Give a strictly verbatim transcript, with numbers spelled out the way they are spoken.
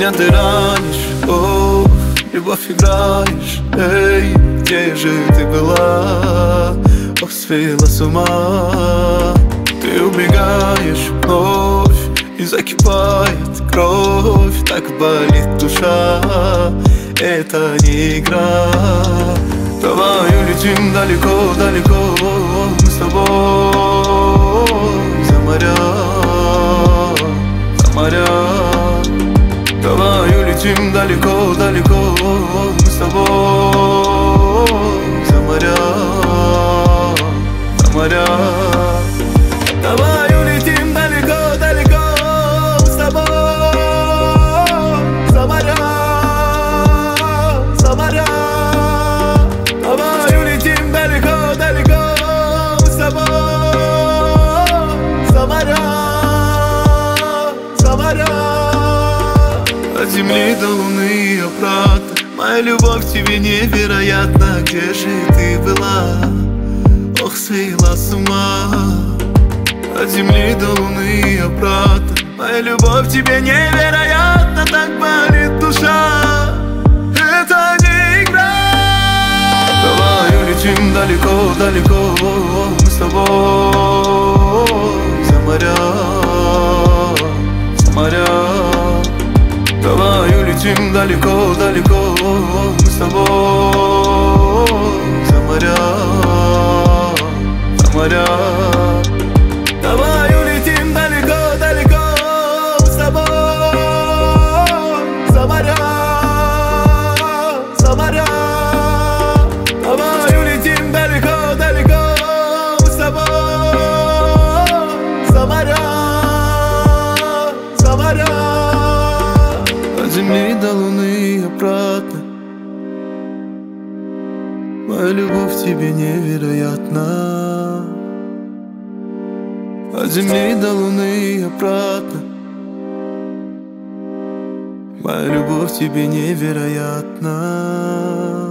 меня ты ранишь, о, любовь играешь. Эй, где же ты была? Ох, свела с ума. Ты убегаешь вновь, и закипает кровь. Так болит душа, это не игра. Давай улетим далеко-далеко, мы с тобой за моря, за моря. Давай улетим далеко-далеко, мы с тобой за моря, за моря. Давай улетим далеко-далеко, мы с тобой за моря, за моря. Давай улетим далеко-далеко, мы с тобой за моря, за моря. От земли до луны и обратно. Моя любовь к тебе невероятна. Где же ты была? Ох, свела с ума. От земли до луны и обратно. Моя любовь к тебе невероятна. Так болит душа, это не игра. Давай улетим далеко-далеко, мы с тобой за моря, за моря. Давай улетим далеко-далеко, мы с тобой за моря, за моря. Давай улетим далеко-далеко, мы с тобой за моря, за моря. Давай улетим далеко-далеко, мы с тобой за моря, за моря. От земли до луны и обратно. Моя любовь к тебе невероятна. От земли до луны и обратно. Моя любовь к тебе невероятна.